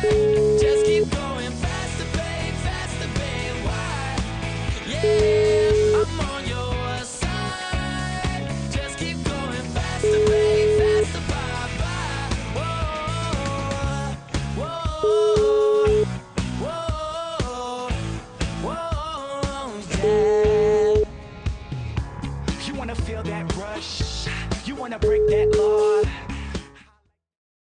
Just keep going faster, babe, why? Yeah, I'm on your side. Just keep going faster, babe, faster, bye, bye. Whoa, whoa, whoa, yeah. You wanna feel that rush, you wanna break that law.